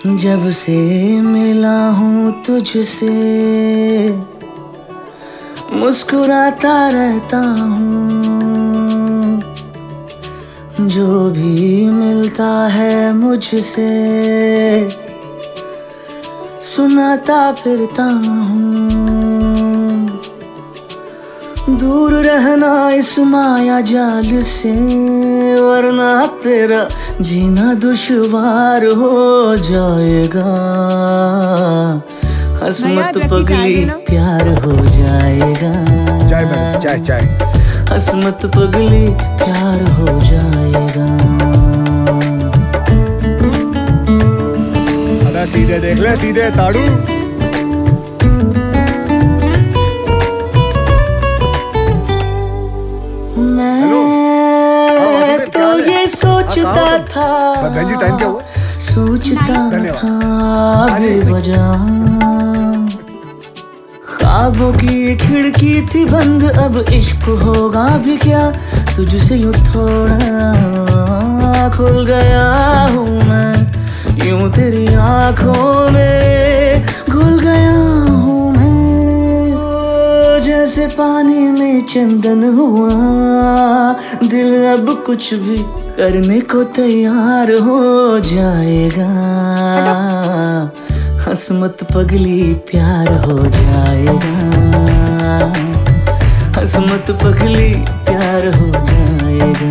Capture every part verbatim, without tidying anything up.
जब से मिला हूँ तुझसे मुस्कुराता रहता हूँ, जो भी मिलता है मुझसे सुनाता फिरता हूँ। दूर रहना इस माया जाल से, वरना तेरा जीना दुश्वार हो जाएगा। हसमत पगली प्यार हो जाएगा। चाय मैडम, चाय चाय। हसमत पगली प्यार हो जाएगा। अरे सीधे देख ले, सीधे ताड़ू। मैं तो ये सोचता था, बहन जी टाइम क्या हुआ? सोचता था बेवजह, ख्वाबों की खिड़की थी बंद, अब इश्क होगा भी क्या। तुझसे यूं थोड़ा खुल गया हूँ मैं, यूं तेरी आंखों में घुल गया हूँ मैं। जैसे पानी में चंदन हुआ, दिल अब कुछ भी करने को तैयार हो जाएगा। हसमत पगली प्यार हो जाएगा। हसमत पगली प्यार हो जाएगा।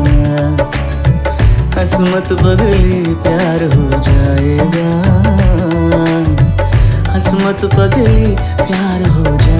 हसमत पगली प्यार हो जाएगा। हसमत पगली प्यार हो जाएगा।